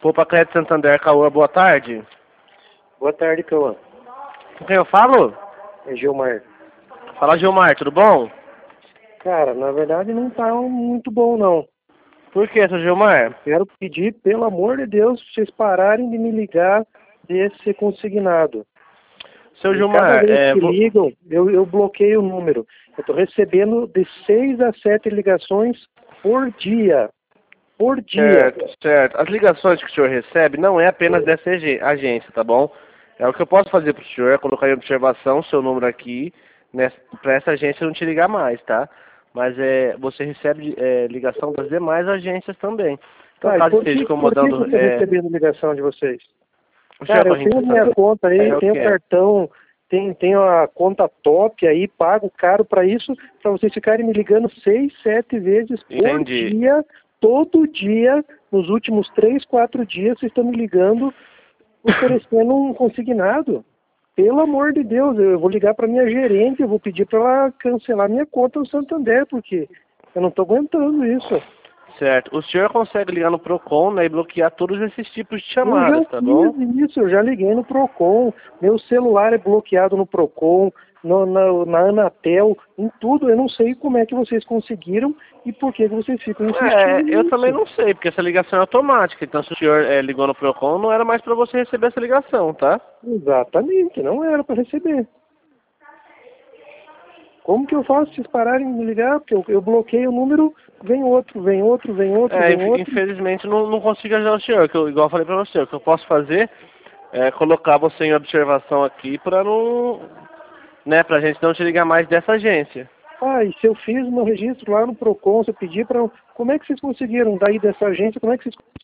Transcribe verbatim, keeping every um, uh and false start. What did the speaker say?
Pô, pra Crédito Santander, Cauã, boa tarde. Boa tarde, Cauã. Com quem eu falo? É Gilmar. Fala, Gilmar, tudo bom? Cara, na verdade não tá muito bom, não. Por que, seu Gilmar? Quero pedir, pelo amor de Deus, pra vocês pararem de me ligar desse consignado. Seu E Gilmar, cada vez é... que vo- ligam, eu, eu bloqueio o número. Eu tô recebendo de seis a sete ligações por dia. Por dia. Certo, certo. As ligações que o senhor recebe não é apenas dessa ag- agência, tá bom? É o que eu posso fazer pro senhor, é colocar em observação seu número aqui, nessa, pra essa agência não te ligar mais, tá? Mas é, você recebe é, ligação das demais agências também. Então, Tá, e caso por esteja que, por que que incomodando, eu tô é, recebendo ligação de vocês? o senhor Cara, eu corre tenho minha interessado. conta aí, É o tenho que é. cartão, tenho, tenho a conta top aí, pago caro para isso, para vocês ficarem me ligando seis, sete vezes por Entendi. dia, todo dia, nos últimos três, quatro dias, vocês estão me ligando oferecendo um consignado. Pelo amor de Deus, eu vou ligar para minha gerente, eu vou pedir para ela cancelar minha conta no Santander, porque eu não estou aguentando isso. Certo. O senhor consegue ligar no Procon, né, e bloquear todos esses tipos de Eu já chamadas, tá bom? fiz isso, eu já liguei no Procon, meu celular é bloqueado no Procon, no, na, na Anatel, em tudo. Eu não sei como é que vocês conseguiram e por que que vocês ficam insistindo É, eu também nisso. não sei, porque essa ligação é automática. Então, se o senhor é, ligou no Procon, não era mais para você receber essa ligação, tá? Exatamente, não era para receber. Como que eu faço se vocês pararem de me ligar? Porque eu, eu bloqueio o número, vem outro, vem outro, vem outro, É, vem inf- outro. infelizmente não, não consigo ajudar o senhor, que eu, igual eu falei para você, o que eu posso fazer é colocar você em observação aqui para não, né, pra gente não te ligar mais dessa agência. Ah, e se eu fiz meu registro lá no Procon, se eu pedi para... Como é que vocês conseguiram daí dessa agência, como é que vocês